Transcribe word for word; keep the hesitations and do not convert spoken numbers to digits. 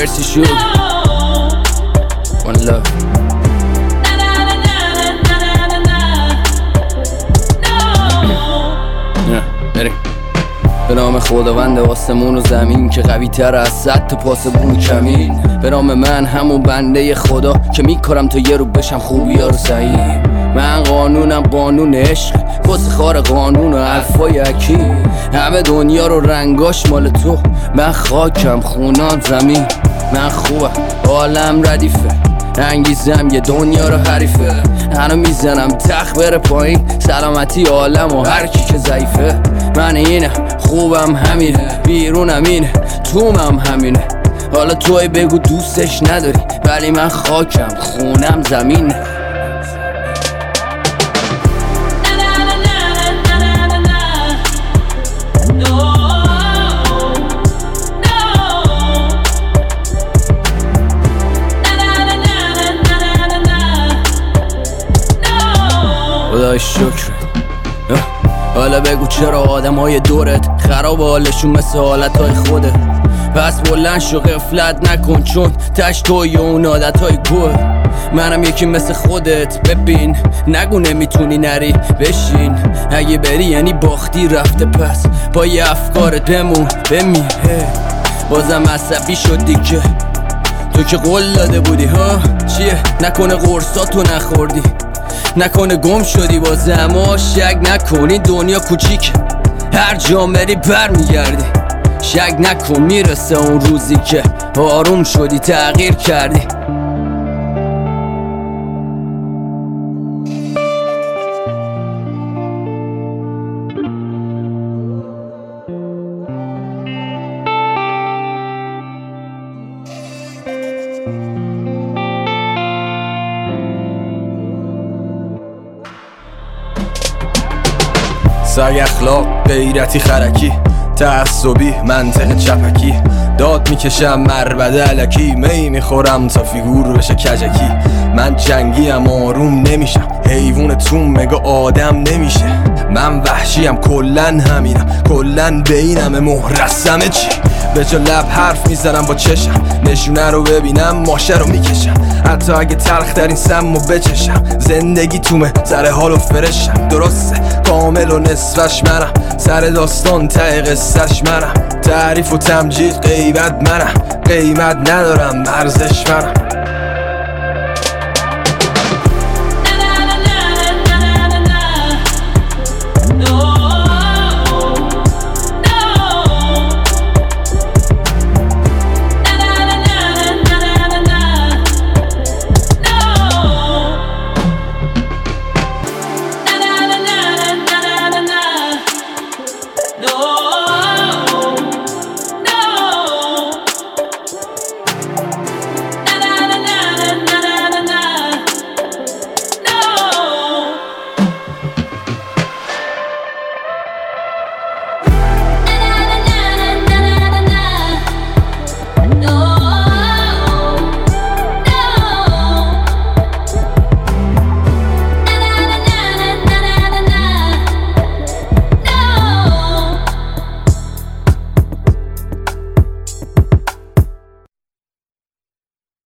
مرسی شد One love بریم به نام خداوند آسمون و زمین که قوی تر از صد تا پاسبون کمین. به نام من همون بنده خدا که میکارم تا یه رو بشم خوبیا رو سعیم. من قانونم قانون عشق کس خار قانون و حرفای اکی. همه دنیا رو رنگاش مال تو، من خاکم خونان زمین. من خوبم عالم ردیفه، انگیزم یه دنیا رو حریفه. هنو میزنم تخت بره پایین، سلامتی عالم و هر کی که ضعیفه. من اینه خوبم همینه، بیرونم اینه تومم همینه. حالا توی بگو دوستش نداری، ولی من خاکم خونم زمینه. خدای شکر. حالا بگو چرا آدم های دورت خراب حالشون مثل حالت های خوده. پس بلند شو غفلت نکن چون تش توی اون عادت های گوه. منم یکی مثل خودت ببین، نگو نمیتونی نری بشین. اگه بری یعنی باختی رفته، پس با یه افکارت بمون بمیره. بازم عصبی شدی که تو که قول داده بودی ها. چیه نکنه قرصاتو نخوردی، نکنه گم شدی بازه. اما شک نکنی دنیا کوچیکه، هر جا بری بر میگردی. شک نکن میرسه اون روزی که آروم شدی تغییر کردی. سگ اخلاق غیرتی خرکی، تعصبی منطق چپکی. داد میکشم مربده علکی، می میخورم تا فیگور بشه کجکی. من جنگیم آروم نمیشم، حیوان تو مگه آدم نمیشه. من وحشیم کلن همینم، کلن بینم مهرسمه چی. به جا لب حرف میزنم با چشم، نشونه رو ببینم ماشه رو میکشم. حتی اگه تلخ ترین سمو بچشم، زندگی تومه سر حال و فرشم. درسته کامل و نصفش منم، سر داستان ته قصهش منم. تعریف و تمجید غیبت منم، قیمت ندارم ارزش منم.